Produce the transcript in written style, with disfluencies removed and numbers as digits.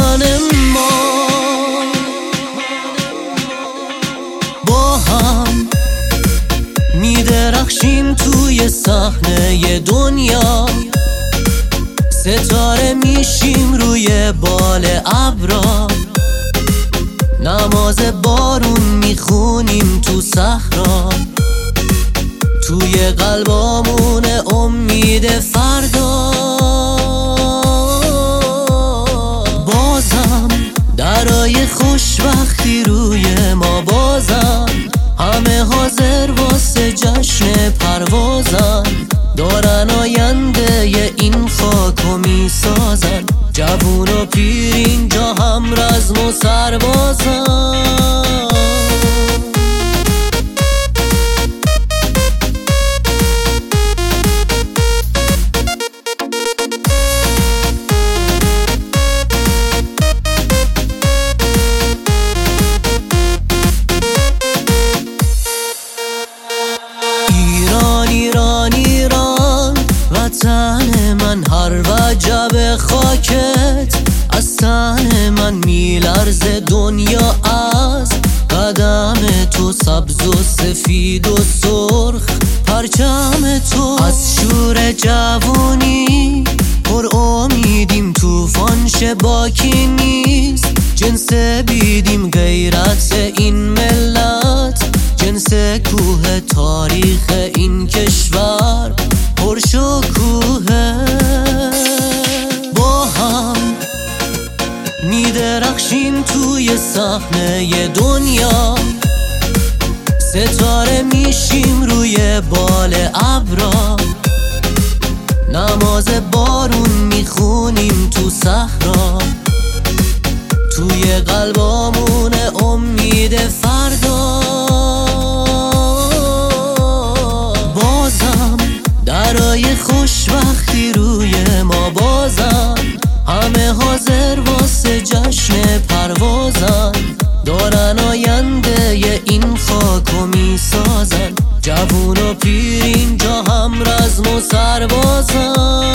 من ما با هم میدرخشیم توی صحنه دنیا، ستاره میشیم روی بال ابرا، نماز بارون میخونیم تو صحرا، توی قلبامون امید فردا. بازم درای خوشبختی روی ما بازن، همه حاضر واسه جشن پروازن، دارن آینده این خاکو میسازن، جوون و پیر اینجا هم رزم و سربازن. ایران ایران وطن من، هر وجب خاکت از تن من میلرزه دنیا از قدم تو، سبز و سفید و سرخ پرچم تو، از شور جوونی پر امیدیم، طوفان باکی نیست، جنس بیدیم غیرت این ملت، جنس کوه تاریخ این کشور پرشکوهه. با هم میدرخشیم توی صحنه دنیا، ستاره میشیم روی بال ابرا، نماز بارون میخونیم تو صحرا، توی قلبامون امید فردا. بازم درای خوشبختی روی ما بازن، همه حاضر واسه جشن پروازن، دارن آینده این خاکو میسازن، جوون و پیر اینجا هم رزم و سربازن.